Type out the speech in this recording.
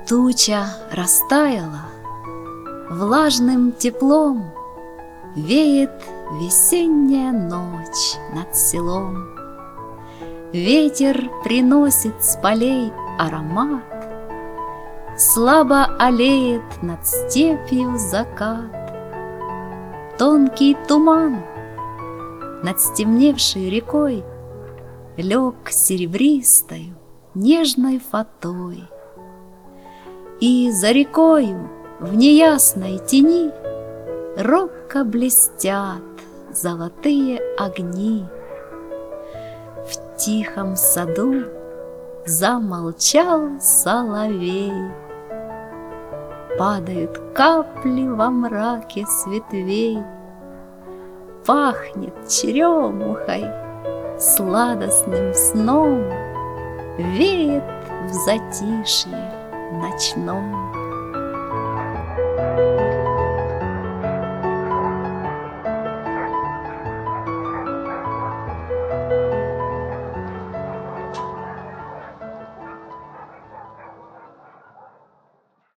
Туча растаяла, влажным теплом веет весенняя ночь над селом. Ветер приносит с полей аромат, слабо алеет над степью закат. Тонкий туман над стемневшей рекой лег серебристою нежной фатой. И за рекою в неясной тени робко блестят золотые огни. В тихом саду замолчал соловей, падают капли во мраке с ветвей, пахнет черемухой, сладостным сном, веет в затишье ночном.